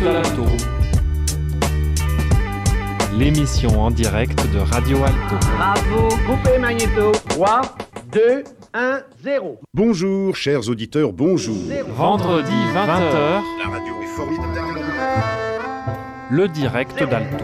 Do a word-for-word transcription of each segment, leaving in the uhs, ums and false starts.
d'Alto. L'émission en direct de Radio Alto. Bravo, coupez magnéto. trois, deux, un, zéro. Bonjour, chers auditeurs, bonjour. Vendredi vingt heures, La radio est formidable. le direct d'Alto.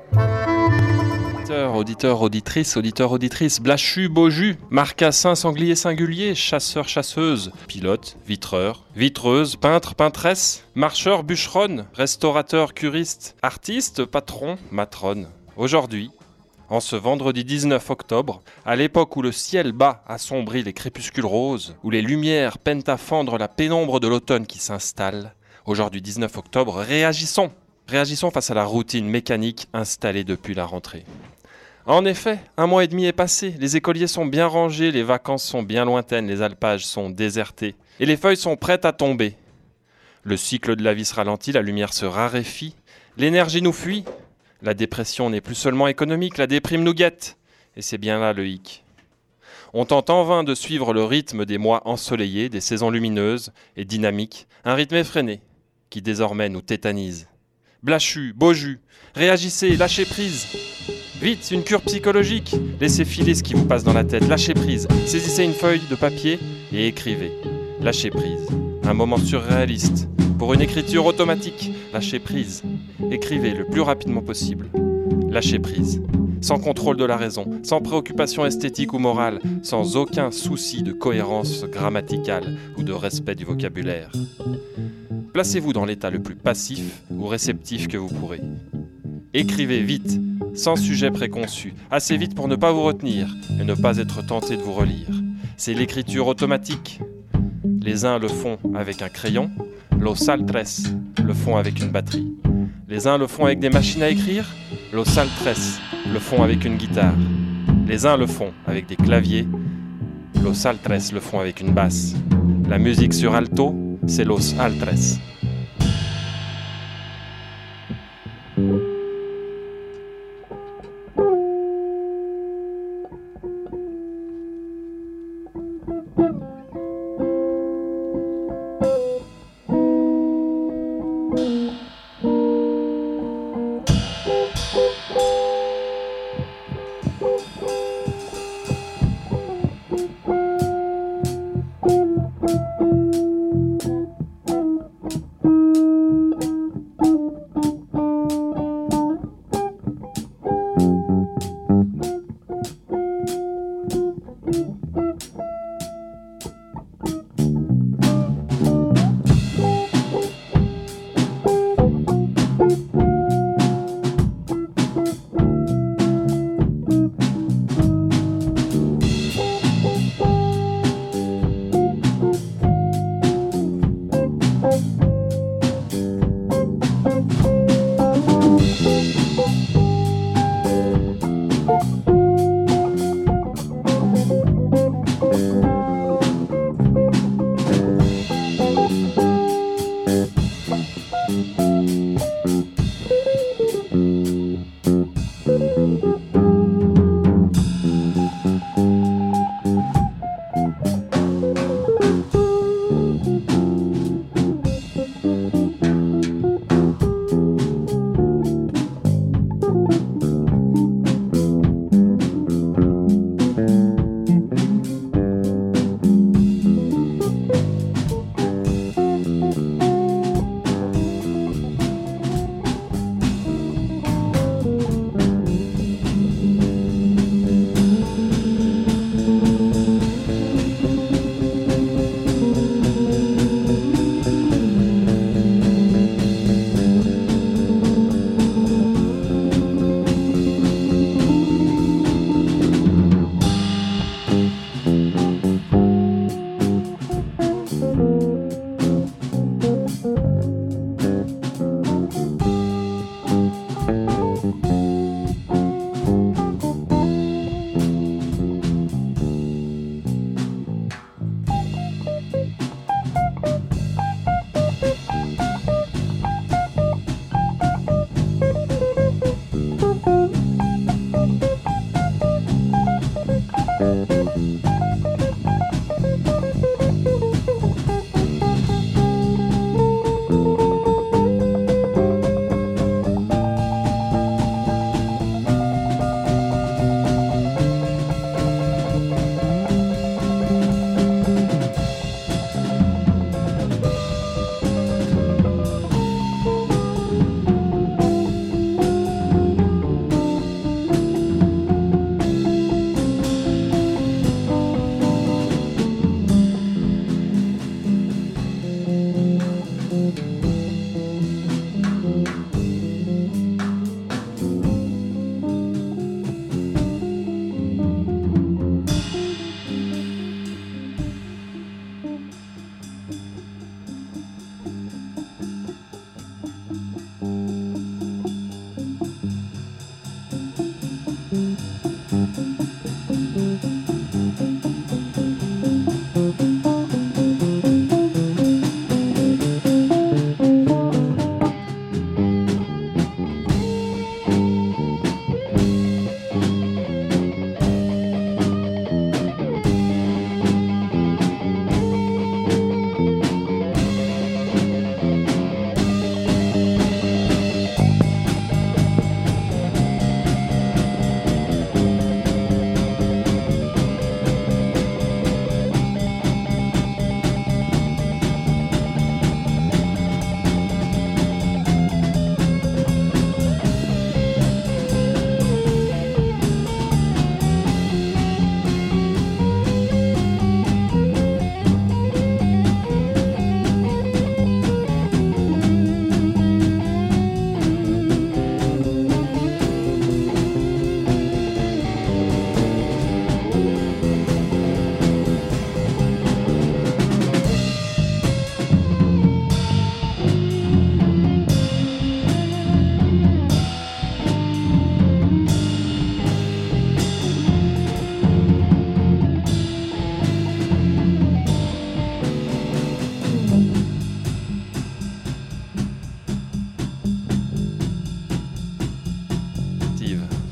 Auditeurs, auditeurs, auditrices, auditeurs, auditrices, Blachu, Beaujus, Marcassin, Sanglier, Singulier, Chasseurs, Chasseuses, Pilotes, Vitreurs, Vitreuses, Peintres, Peintresses, Marcheurs, Bûcheronnes, Restaurateurs, Curistes, Artistes, Patrons, Matrones. Aujourd'hui, en ce vendredi dix-neuf octobre, à l'époque où le ciel bas assombrit les crépuscules roses, où les lumières peinent à fendre la pénombre de l'automne qui s'installe, aujourd'hui dix-neuf octobre, réagissons Réagissons face à la routine mécanique installée depuis la rentrée. En effet, un mois et demi est passé, les écoliers sont bien rangés, les vacances sont bien lointaines, les alpages sont désertés, et les feuilles sont prêtes à tomber. Le cycle de la vie se ralentit, la lumière se raréfie, l'énergie nous fuit, la dépression n'est plus seulement économique, la déprime nous guette, et c'est bien là le hic. On tente en vain de suivre le rythme des mois ensoleillés, des saisons lumineuses et dynamiques, un rythme effréné qui désormais nous tétanise. Blachu, Beaujus, réagissez, lâchez prise. Vite, une cure psychologique. Laissez filer ce qui vous passe dans la tête, lâchez prise. Saisissez une feuille de papier et écrivez. Lâchez prise. Un moment surréaliste. Pour une écriture automatique, lâchez prise. Écrivez le plus rapidement possible. Lâchez prise. Sans contrôle de la raison, sans préoccupation esthétique ou morale, sans aucun souci de cohérence grammaticale ou de respect du vocabulaire. Placez-vous dans l'état le plus passif ou réceptif que vous pourrez. Écrivez vite, sans sujet préconçu, assez vite pour ne pas vous retenir et ne pas être tenté de vous relire. C'est l'écriture automatique. Les uns le font avec un crayon, los altres le font avec une batterie. Les uns le font avec des machines à écrire, los altres le font avec une guitare. Les uns le font avec des claviers, los altres le font avec une basse. La musique sur alto, c'est los altres.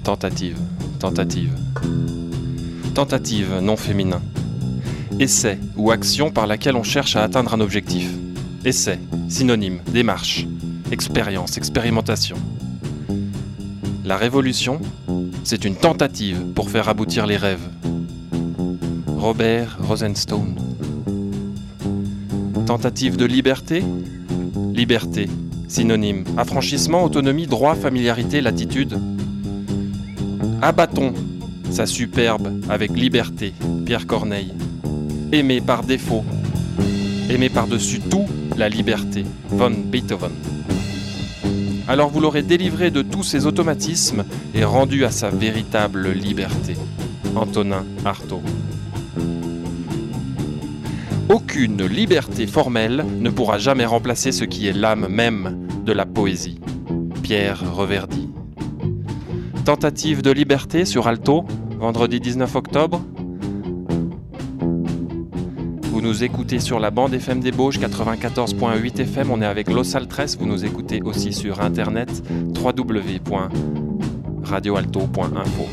Tentative, tentative. Tentative, non féminin. Essai ou action par laquelle on cherche à atteindre un objectif. Essai, synonyme, démarche, expérience, expérimentation. La révolution, c'est une tentative pour faire aboutir les rêves. Robert Rosenstone. Tentative de liberté? Liberté, synonyme, affranchissement, autonomie, droit, familiarité, latitude. Abattons sa superbe avec liberté, Pierre Corneille. Aimer par défaut, aimer par-dessus tout la liberté, von Beethoven. Alors vous l'aurez délivré de tous ses automatismes et rendu à sa véritable liberté, Antonin Artaud. Aucune liberté formelle ne pourra jamais remplacer ce qui est l'âme même de la poésie, Pierre Reverdy. Tentative de liberté sur Alto, vendredi dix-neuf octobre. Vous nous écoutez sur la bande F M des Bauges quatre-vingt-quatorze point huit F M, on est avec Los Altres, vous nous écoutez aussi sur internet w w w point radio alto point info.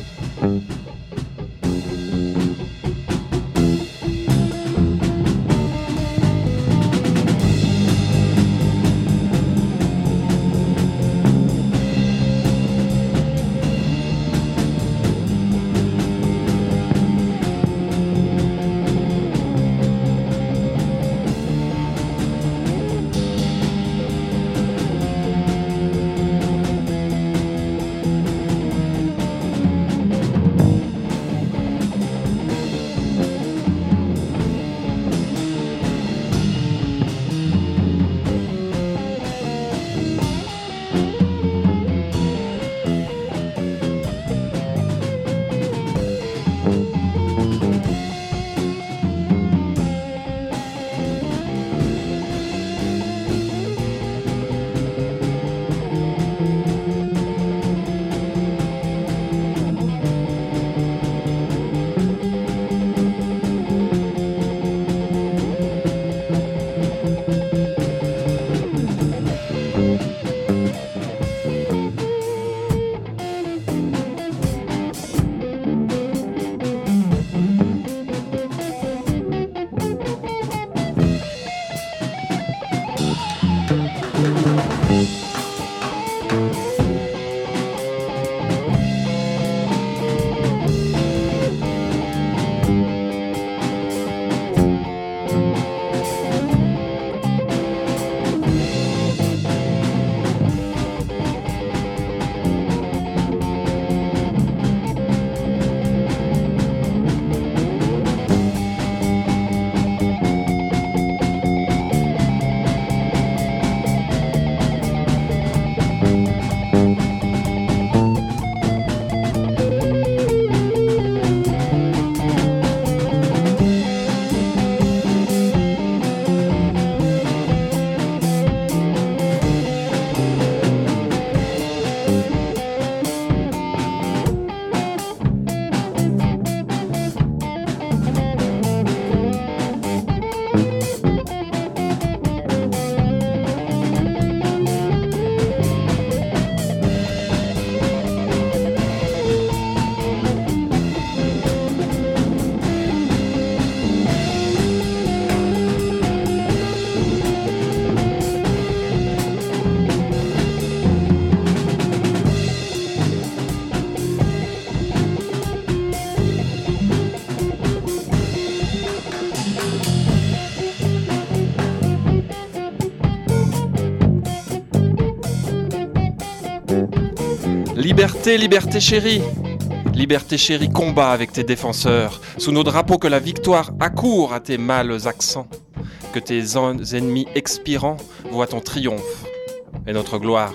Liberté, liberté chérie. Liberté chérie, combat avec tes défenseurs, sous nos drapeaux que la victoire accourt à tes mâles accents, que tes ennemis expirants voient ton triomphe et notre gloire.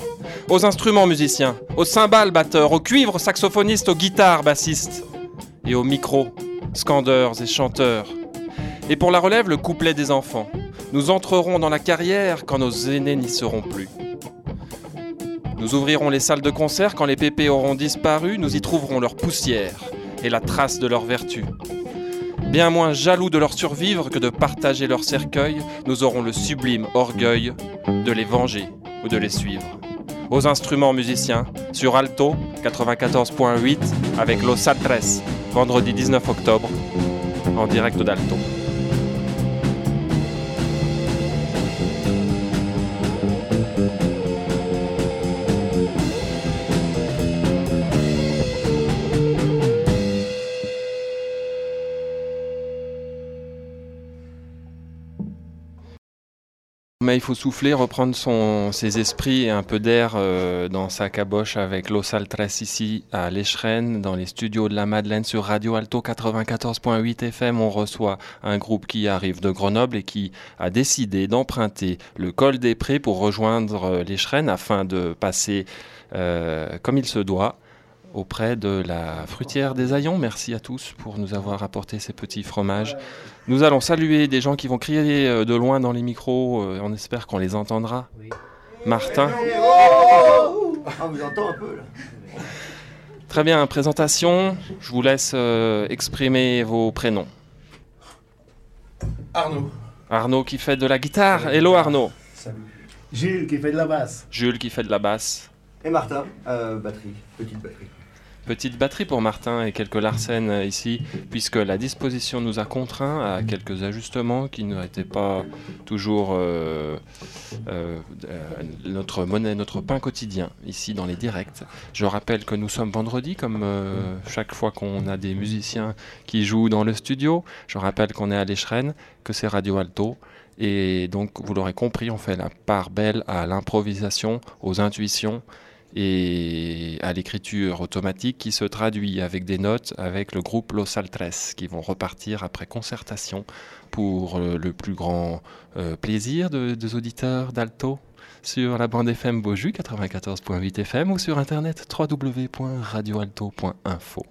Aux instruments musiciens, aux cymbales batteurs, aux cuivres saxophonistes, aux guitares bassistes, et aux micros, scandeurs et chanteurs. Et pour la relève, le couplet des enfants. Nous entrerons dans la carrière quand nos aînés n'y seront plus. Nous ouvrirons les salles de concert quand les pépés auront disparu, nous y trouverons leur poussière et la trace de leur vertu. Bien moins jaloux de leur survivre que de partager leur cercueil, nous aurons le sublime orgueil de les venger ou de les suivre. aux instruments musiciens, sur Alto quatre-vingt-quatorze point huit avec Los Altres, vendredi dix-neuf octobre, en direct d'Alto. Mais il faut souffler, reprendre son, ses esprits et un peu d'air euh, dans sa caboche avec Los Altres ici à l'Eschren, dans les studios de la Madeleine sur Radio Alto quatre-vingt-quatorze point huit F M. On reçoit un groupe qui arrive de Grenoble et qui a décidé d'emprunter le col des Prés pour rejoindre l'Eschren afin de passer euh, comme il se doit auprès de la fruitière des Aillons. Merci à tous pour nous avoir apporté ces petits fromages. Nous allons saluer des gens qui vont crier de loin dans les micros. On espère qu'on les entendra. Oui. Martin. Ah, on vous entend un peu là. Très bien, présentation. Je vous laisse euh, exprimer vos prénoms. Arnaud. Arnaud qui fait de la guitare. Hello Arnaud. Salut. Jules qui fait de la basse. Jules qui fait de la basse. Et Martin, euh, batterie, petite batterie. Petite batterie pour Martin et quelques Larsen ici, puisque la disposition nous a contraints à quelques ajustements qui n'étaient pas toujours euh, euh, notre monnaie, notre pain quotidien ici dans les directs. Je rappelle que nous sommes vendredi, comme euh, chaque fois qu'on a des musiciens qui jouent dans le studio. Je rappelle qu'on est à l'Eschren, que c'est Radio Alto. Et donc, vous l'aurez compris, on fait la part belle à l'improvisation, aux intuitions, et à l'écriture automatique qui se traduit avec des notes avec le groupe Los Altres qui vont repartir après concertation pour euh, le plus grand euh, plaisir de, des auditeurs d'Alto sur la bande F M Beaujus quatre-vingt-quatorze point huit F M ou sur internet w w w point radio alto point info.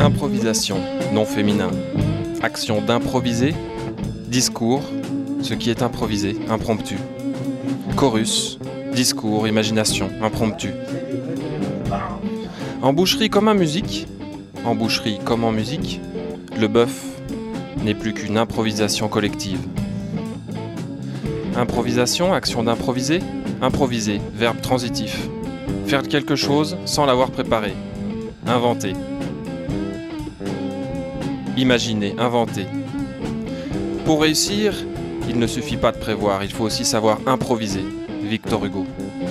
Improvisation, nom féminin. Action d'improviser. Discours, ce qui est improvisé, impromptu. Chorus, discours, imagination, impromptu. En boucherie comme en musique, en boucherie comme en musique, le bœuf n'est plus qu'une improvisation collective. Improvisation, action d'improviser, improviser, verbe transitif. Faire quelque chose sans l'avoir préparé. Inventer. Imaginer, inventer. Pour réussir, il ne suffit pas de prévoir, il faut aussi savoir improviser. Victor Hugo.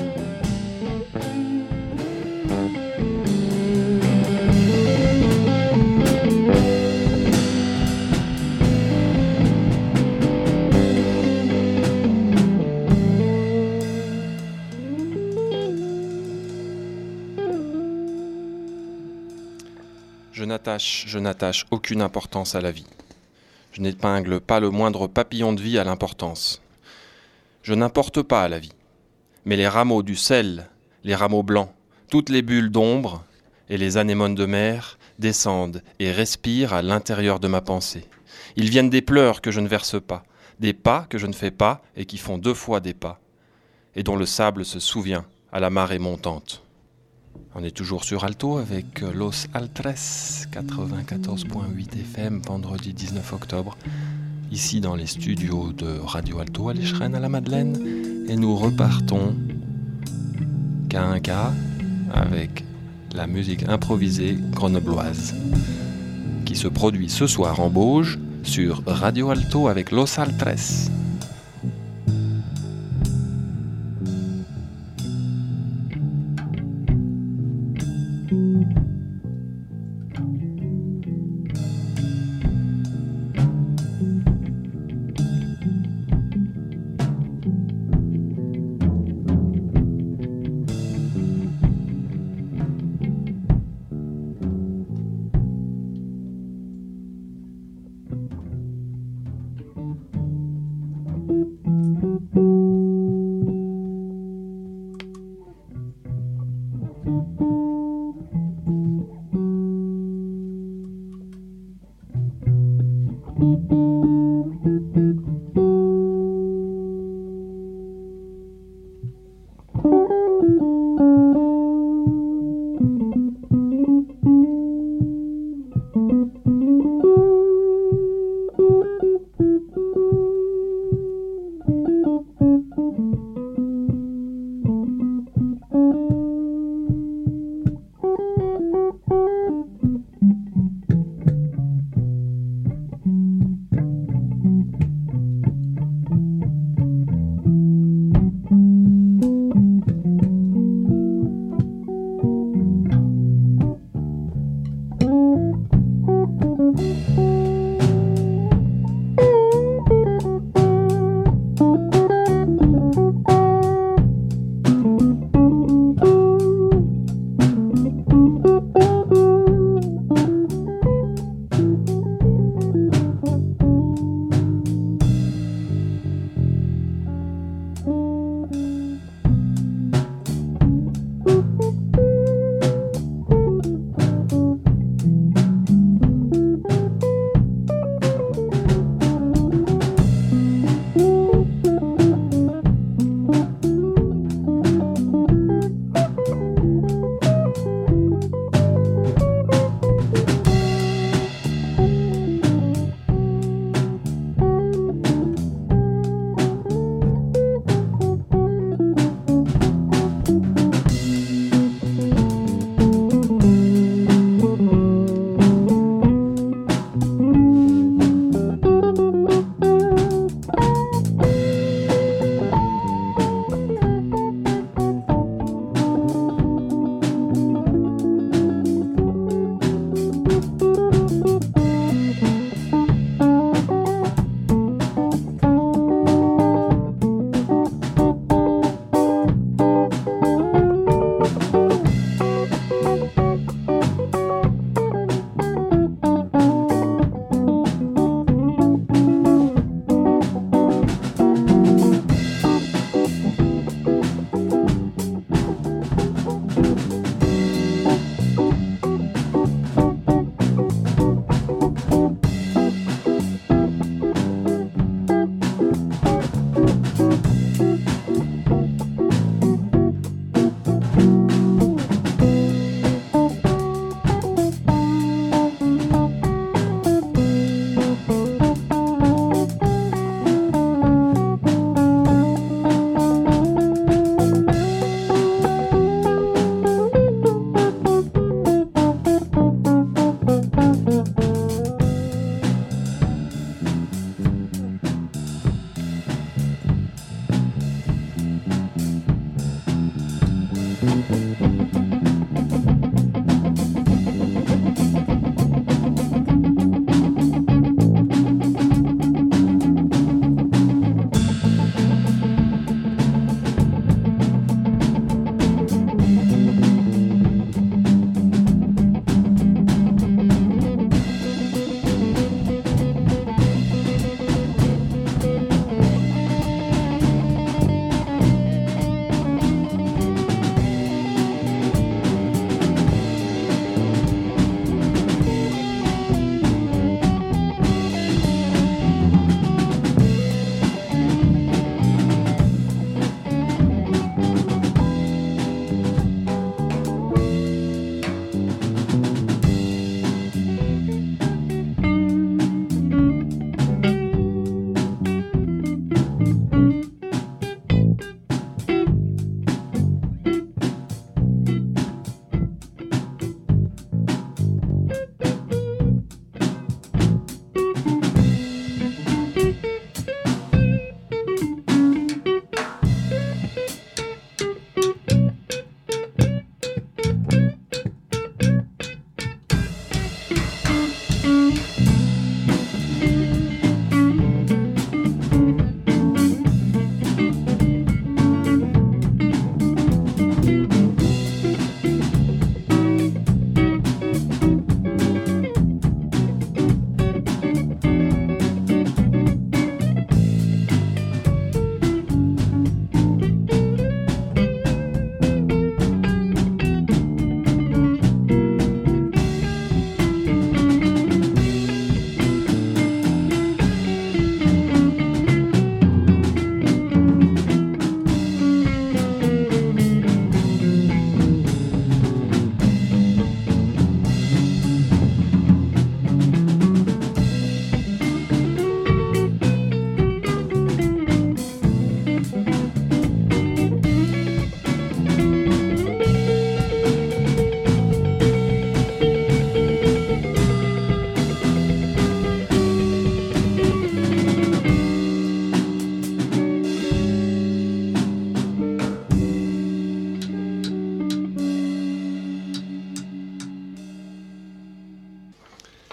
Je n'attache, je n'attache aucune importance à la vie. Je n'épingle pas le moindre papillon de vie à l'importance. Je n'importe pas à la vie. Mais les rameaux du sel, les rameaux blancs, toutes les bulles d'ombre et les anémones de mer descendent et respirent à l'intérieur de ma pensée. Ils viennent des pleurs que je ne verse pas, des pas que je ne fais pas et qui font deux fois des pas, et dont le sable se souvient à la marée montante. On est toujours sur Alto avec Los Altres, quatre-vingt-quatorze virgule huit F M, vendredi dix-neuf octobre, ici dans les studios de Radio Alto à l'Écheren à la Madeleine, et nous repartons qu'à un cas avec la musique improvisée grenobloise qui se produit ce soir en Bauge sur Radio Alto avec Los Altres.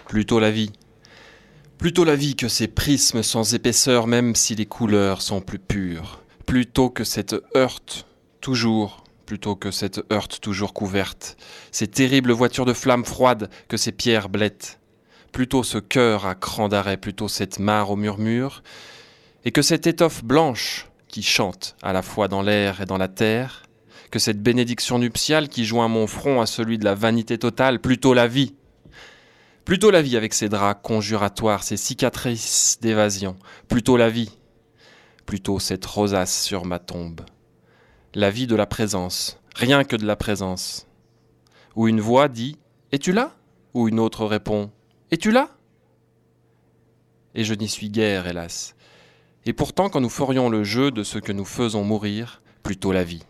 Plutôt la vie. Plutôt la vie que ces prismes sans épaisseur, même si les couleurs sont plus pures. Plutôt que cette heurte, toujours, plutôt que cette heurte toujours couverte. Ces terribles voitures de flammes froides que ces pierres blettes. Plutôt ce cœur à cran d'arrêt, plutôt cette mare au murmure. Et que cette étoffe blanche qui chante à la fois dans l'air et dans la terre. Que cette bénédiction nuptiale qui joint mon front à celui de la vanité totale. Plutôt la vie. Plutôt la vie avec ses draps conjuratoires, ses cicatrices d'évasion. Plutôt la vie. Plutôt cette rosace sur ma tombe. La vie de la présence, rien que de la présence. Où une voix dit « Es-tu là ?» Où une autre répond « Es-tu là ?» Et je n'y suis guère, hélas. Et pourtant, quand nous ferions le jeu de ce que nous faisons mourir, plutôt la vie.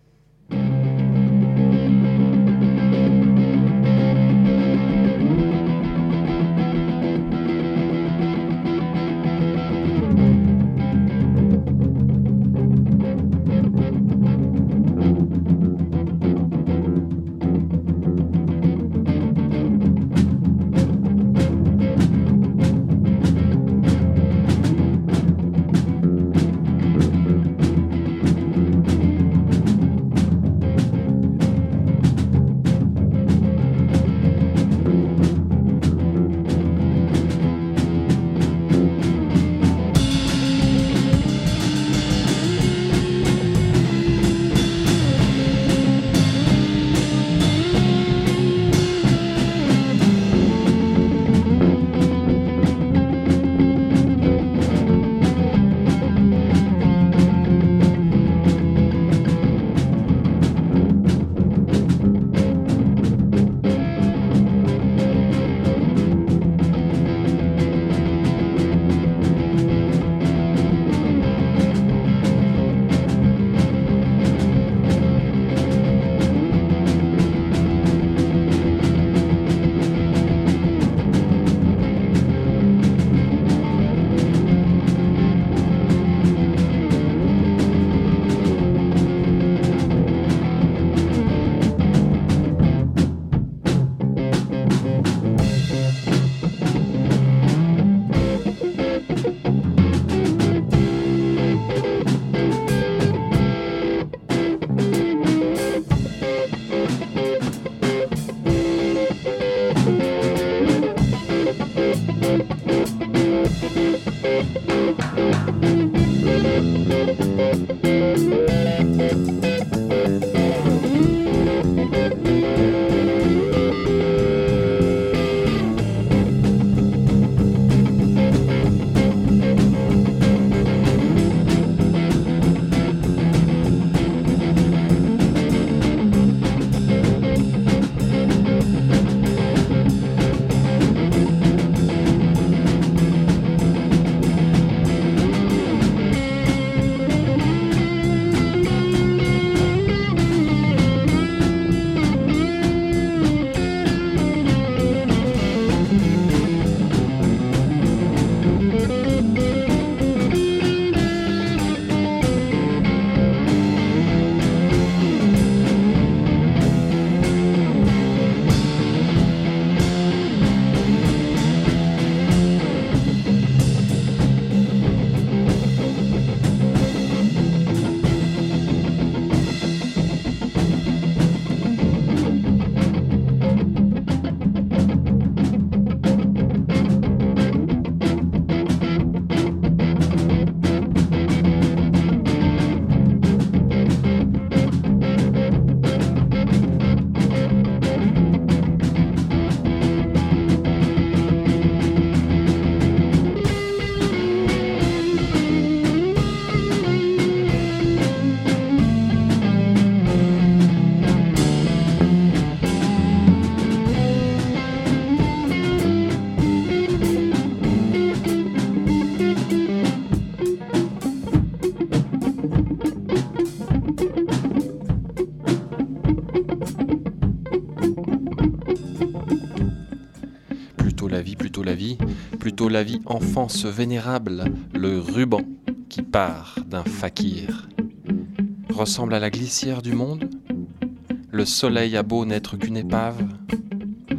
la vie, plutôt la vie enfance vénérable, le ruban qui part d'un fakir. Ressemble à la glissière du monde, le soleil a beau n'être qu'une épave,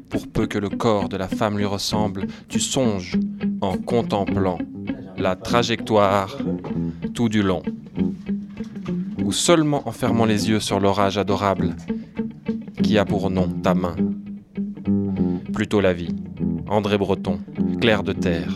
Pour peu que le corps de la femme lui ressemble, tu songes en contemplant la trajectoire tout du long. Ou seulement en fermant les yeux sur l'orage adorable qui a pour nom ta main. Plutôt la vie. André Breton, Clair de terre.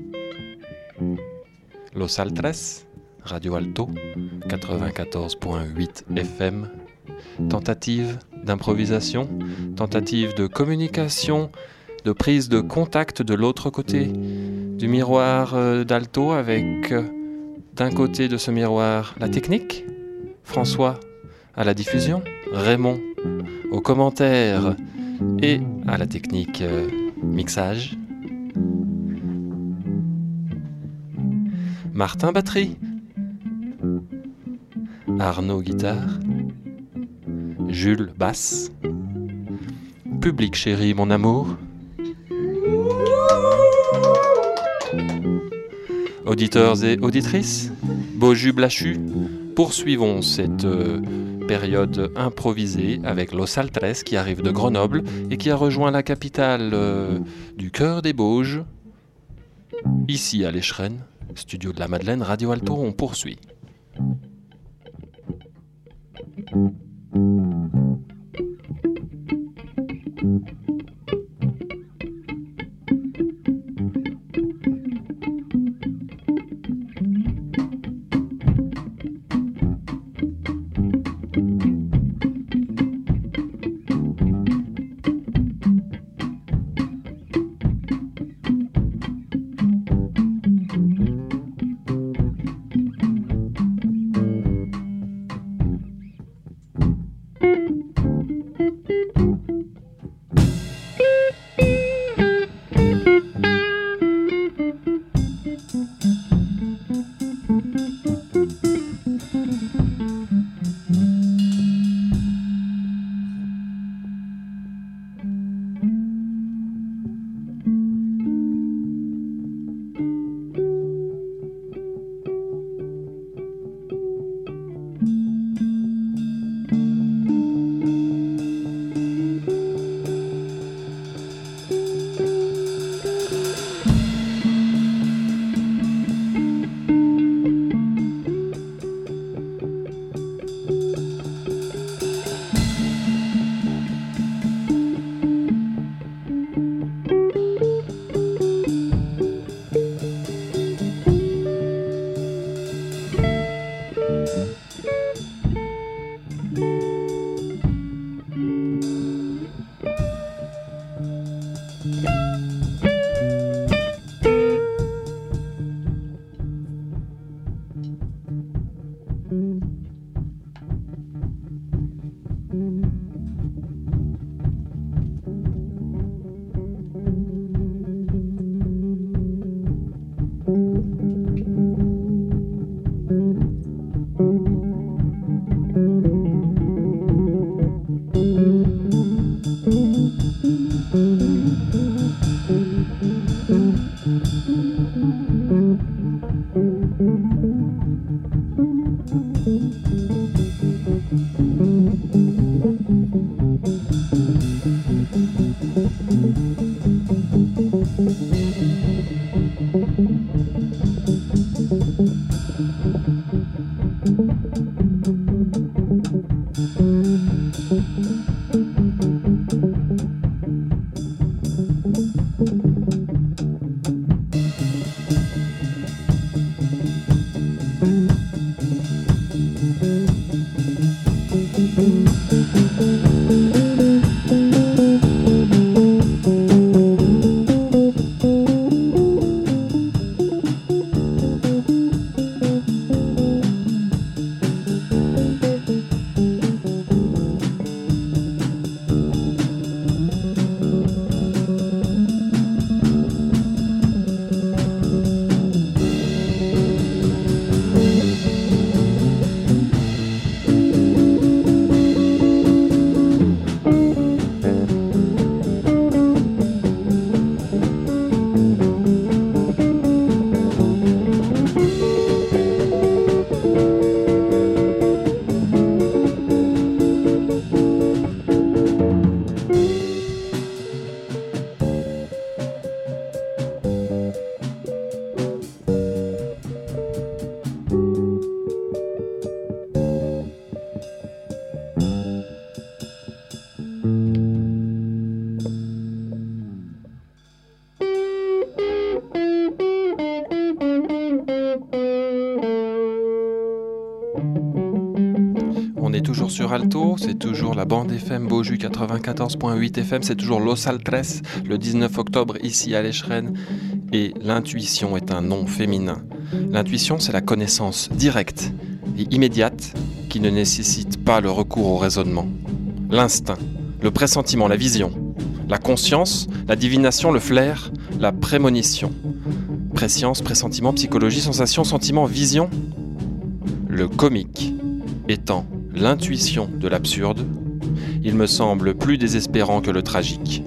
Los Altres, Radio Alto, quatre-vingt-quatorze virgule huit F M. Tentative d'improvisation, tentative de communication, de prise de contact de l'autre côté du miroir euh, d'Alto avec euh, d'un côté de ce miroir la technique, François à la diffusion, Raymond aux commentaires et à la technique euh, mixage, Martin batterie, Arnaud guitare, Jules basse, public chéri mon amour, auditeurs et auditrices, Beaujus Blachu, poursuivons cette euh, période improvisée avec Los Altres qui arrive de Grenoble et qui a rejoint la capitale euh, du cœur des Bauges, ici à l'Échrennes, studio de la Madeleine, Radio Alto, on poursuit. Radio Alto, c'est toujours la bande F M Beaujus quatre-vingt-quatorze virgule huit F M, c'est toujours Los Altres, le dix-neuf octobre ici à l'Escheren. Et l'intuition est un nom féminin. L'intuition, c'est la connaissance directe et immédiate qui ne nécessite pas le recours au raisonnement. L'instinct, le pressentiment, la vision, la conscience, la divination, le flair, la prémonition. Préscience, pressentiment, psychologie, sensation, sentiment, vision. Le comique étant l'intuition de l'absurde, il me semble plus désespérant que le tragique.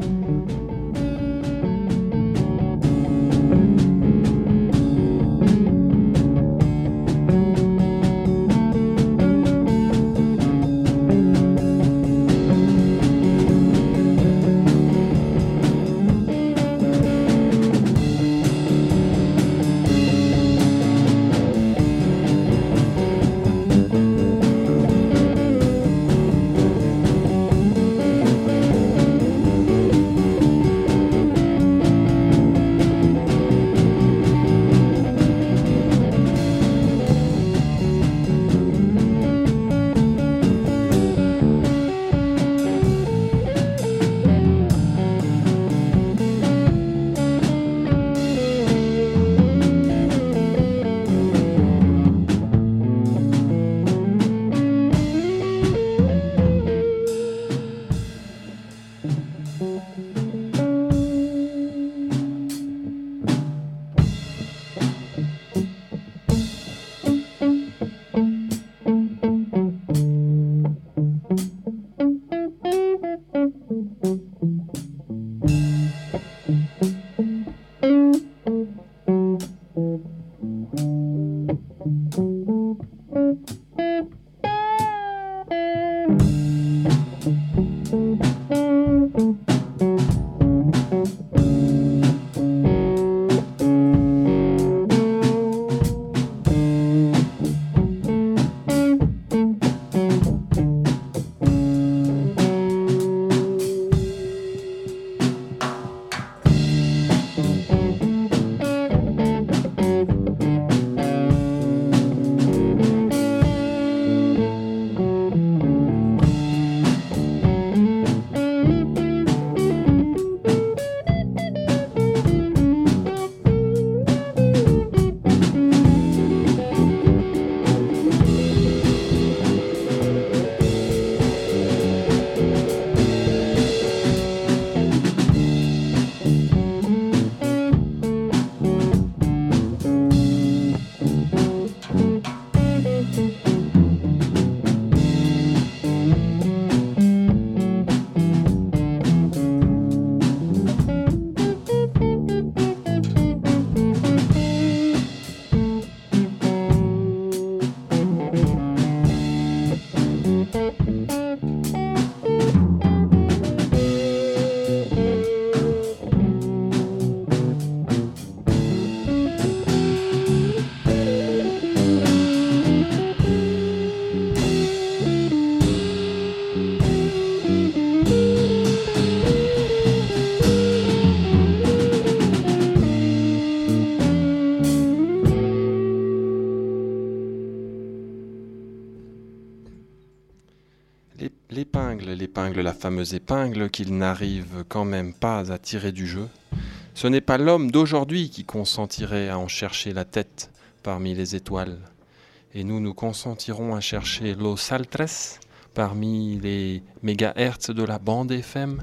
L'épingle, l'épingle, la fameuse épingle qu'il n'arrive quand même pas à tirer du jeu. Ce n'est pas l'homme d'aujourd'hui qui consentirait à en chercher la tête parmi les étoiles. Et nous nous consentirons à chercher Los Altres parmi les mégahertz de la bande F M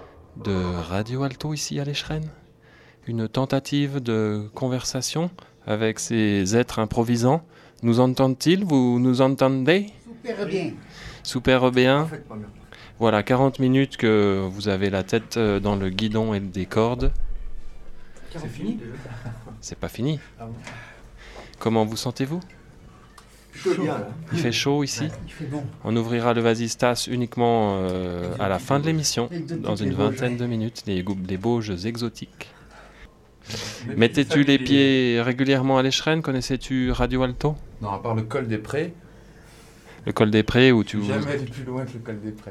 de Radio Alto ici à l'Escheren. Une tentative de conversation avec ces êtres improvisants. Nous entendent-ils? Vous nous entendez? Super bien. Super bien. Parfaitement bien. Voilà, quarante minutes que vous avez la tête dans le guidon et des cordes. C'est fini déjà. C'est pas fini. Ah bon. Comment vous sentez-vous? Plutôt bien là. Il fait chaud ici. Il fait bon. On ouvrira le Vasistas uniquement euh, à la fin de l'émission, Exotique, dans une les vingtaine Bauges. de minutes, les, gou- les Bauges exotiques. Mettais-tu les pieds régulièrement à l'Escheren? Connaissais-tu Radio Alto? Non, à part le col des Prés, Le col des Prés où tu... jamais allé plus loin que le col des Prés.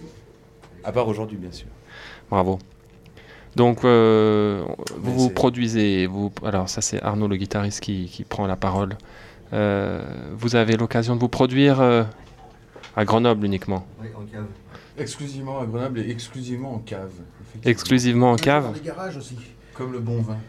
À part aujourd'hui, bien sûr. Bravo. Donc, euh, vous Mais vous c'est- produisez... Vous, alors, ça, c'est Arnaud, le guitariste, qui, qui prend la parole. Euh, vous avez l'occasion de vous produire euh, À Grenoble uniquement. Oui, en cave. Exclusivement à Grenoble et exclusivement en cave. effectivement. Exclusivement en On joue Dans cave. les garages aussi. Comme le bon vin.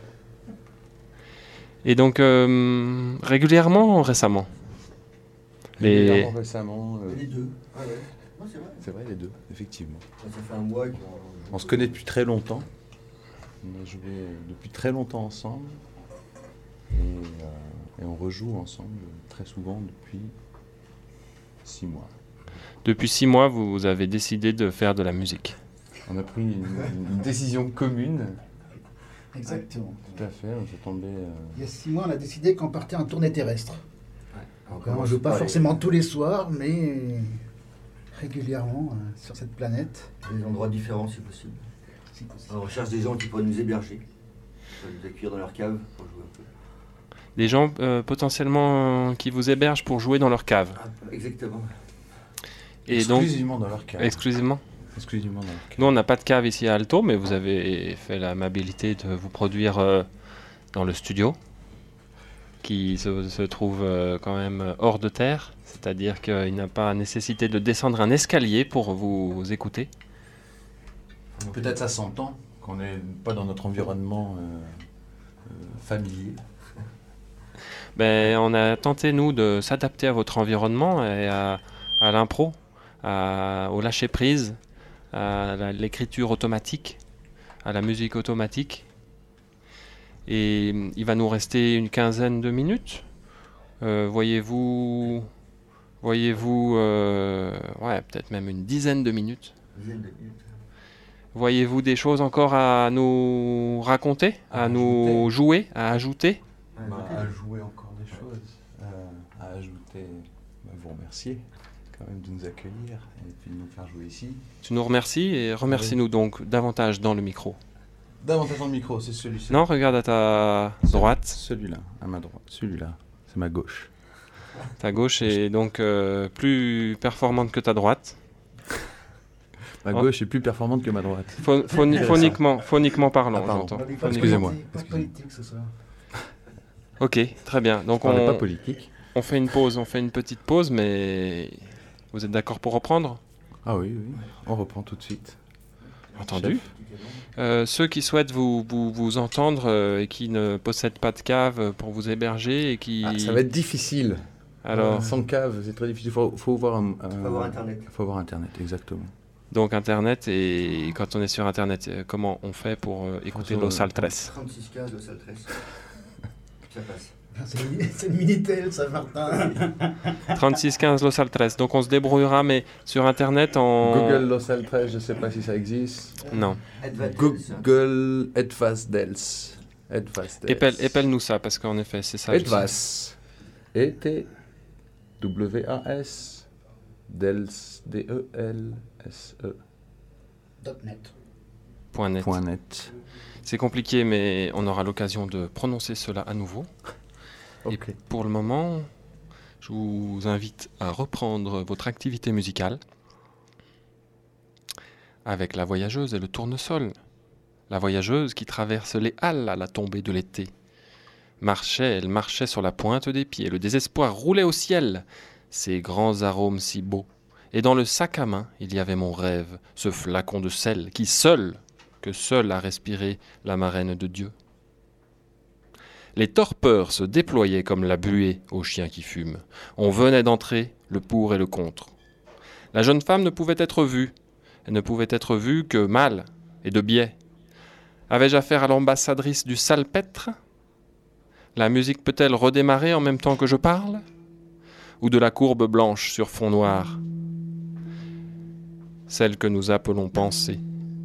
Et donc, euh, régulièrement, récemment. Les- Régulièrement, récemment. euh, Les deux. Ah ouais. Non, c'est vrai. C'est vrai, les deux, effectivement. Ça fait un mois qu'on... On se connaît depuis très longtemps. On a joué depuis très longtemps ensemble. Et, euh, et on rejoue ensemble très souvent depuis six mois. Depuis six mois, vous avez décidé de faire de la musique. On a pris une, une décision commune. Exactement. Tout à fait, on s'est tombé. euh, Il y a six mois, on a décidé qu'on partait en tournée terrestre. On On ne commence joue pas par forcément tous les soirs, mais régulièrement euh, sur cette planète. Des endroits différents si possible. si possible. Alors, on cherche des gens qui pourraient nous héberger. Pour nous accueillir dans leur cave pour jouer un peu. Des gens euh, potentiellement euh, qui vous hébergent pour jouer dans leur cave. Ah, exactement. Et donc, exclusivement dans leur cave. exclusivement. Exclusivement dans leur cave. Nous, on n'a pas de cave ici à Alto, mais vous avez fait l'amabilité de vous produire euh, dans le studio, qui se, se trouve euh, quand même hors de terre, c'est-à-dire qu'il n'a pas nécessité de descendre un escalier pour vous, vous écouter. Peut-être ça s'entend qu'on n'est pas dans notre environnement euh, euh, familier. Ben, on a tenté, nous, de s'adapter à votre environnement et à, à l'impro, à- au lâcher-prise, à la- l'écriture automatique, à la musique automatique. Et hum, il va nous rester une quinzaine de minutes. Euh, voyez-vous, voyez-vous, euh, ouais, peut-être même une dizaine de minutes. Dizaine de minutes. Voyez-vous des choses encore à nous raconter, à, À nous ajouter. jouer, à ajouter? Ah, Bah, écoutez, à jouer encore des choses, euh, à ajouter, bah, vous remercier quand même de nous accueillir et puis de nous faire jouer ici. Tu nous remercies et remercie-nous donc davantage dans le micro. Davantage dans le micro, c'est celui-ci. Non, regarde à ta droite. Celui-là, à ma droite. Celui-là, c'est ma gauche. Ta gauche est donc euh, plus performante que ta droite. Ma Oh. gauche est plus performante que ma droite. Phon- phoni- phoniquement, phoniquement parlant, Ah, pardon. j'entends. On dit pas de Phoniquement. Excusez-moi. politique, Pas de politique ce soir. Ok, très bien. Donc On n'est pas on, politique. on fait une pause, on fait une petite pause, mais vous êtes d'accord pour reprendre? Ah oui, oui. On reprend tout de suite. Entendu. Euh, ceux qui souhaitent vous, vous, vous entendre euh, et qui ne possèdent pas de cave pour vous héberger et qui... Ah, ça va être difficile. Alors, Sans cave, c'est très difficile. Il faut, faut voir un, un- Il faut avoir Internet. faut avoir Internet, exactement. donc Internet, et quand on est sur Internet, euh, comment on fait pour euh, écouter sur- Los Altres? trente-six quinze de salle treize. Ça passe. C'est le, c'est le Minitel, ça, Martin. trente-six quinze Los Altres. Donc on se débrouillera, mais sur Internet en... Google Los Altres, je ne sais pas si ça existe. Non. Advance. Google Edvas Dels. Edvas Dels. Épelle, épelle-nous ça, parce qu'en effet, c'est ça. je sais. Edvas. E T W A S. Dels. D E L S E. .net. Point net. Point net. C'est compliqué, mais on aura l'occasion de prononcer cela à nouveau. Et Ok. pour le moment, je vous invite à reprendre votre activité musicale avec la voyageuse et le tournesol. La voyageuse qui traverse les halles à la tombée de l'été. Marchait, elle marchait sur la pointe des pieds, le désespoir roulait au ciel, ces grands arômes si beaux. Et dans le sac à main, il y avait mon rêve, ce flacon de sel qui seul, que seul a respiré la marraine de Dieu. Les torpeurs se déployaient comme la buée aux chiens qui fument. On venait d'entrer, le pour et le contre. La jeune femme ne pouvait être vue. Elle ne pouvait être vue que mal et de biais. Avais-je affaire à l'ambassadrice du salpêtre? La musique peut-elle redémarrer en même temps que je parle? Ou de la courbe blanche sur fond noir? Celle que nous appelons pensée.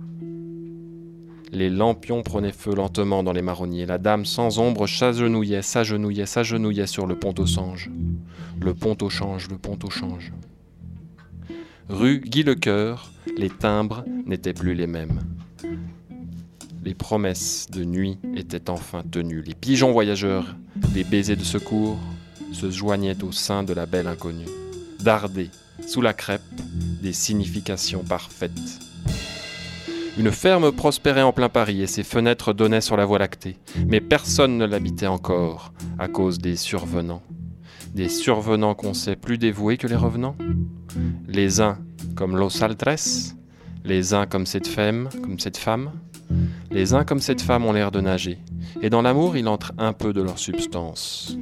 Les lampions prenaient feu lentement dans les marronniers. La dame sans ombre s'agenouillait, s'agenouillait, s'agenouillait sur le pont au change. Le pont au change, le pont au change. Rue Guy-le-Cœur, les timbres n'étaient plus les mêmes. Les promesses de nuit étaient enfin tenues. Les pigeons voyageurs, les baisers de secours, se joignaient au sein de la belle inconnue. Dardés, sous la crêpe, des significations parfaites. Une ferme prospérait en plein Paris et ses fenêtres donnaient sur la Voie lactée. Mais personne ne l'habitait encore, à cause des survenants. Des survenants qu'on sait plus dévoués que les revenants. Les uns comme Los Altres, les uns comme cette femme, comme cette femme. Les uns comme cette femme ont l'air de nager. Et dans l'amour, il entre un peu de leur substance.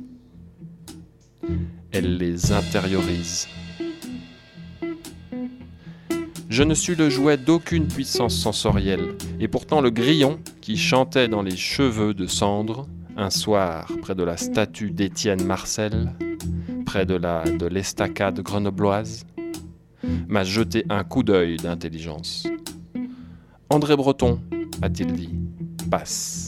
Elle les intériorise. Je ne suis le jouet d'aucune puissance sensorielle, et pourtant le grillon qui chantait dans les cheveux de cendre, un soir près de la statue d'Étienne Marcel, près de la de l'estacade grenobloise, m'a jeté un coup d'œil d'intelligence. André Breton, a-t-il dit, passe.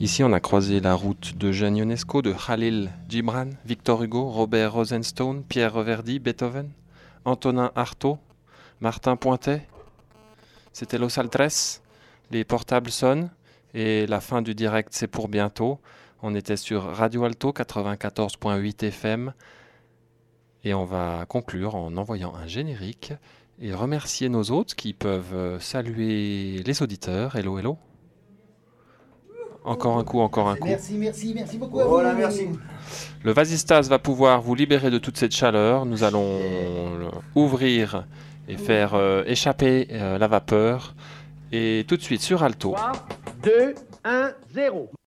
Ici, on a croisé la route d'Eugène Ionesco, de Khalil Gibran, Victor Hugo, Robert Rosenstone, Pierre Verdi, Beethoven, Antonin Artaud, Martin Pointet. C'était Los Altres. Les portables sonnent et la fin du direct, c'est pour bientôt. On était sur Radio Alto quatre-vingt-quatorze point huit F M et on va conclure en envoyant un générique et remercier nos hôtes qui peuvent saluer les auditeurs. Hello, hello. Encore un coup, encore un coup. Merci, merci, merci beaucoup à vous. Voilà, merci. Le Vasistas va pouvoir vous libérer de toute cette chaleur. Nous allons ouvrir et faire euh, échapper euh, la vapeur. Et tout de suite sur Alto. trois, deux, un, zéro.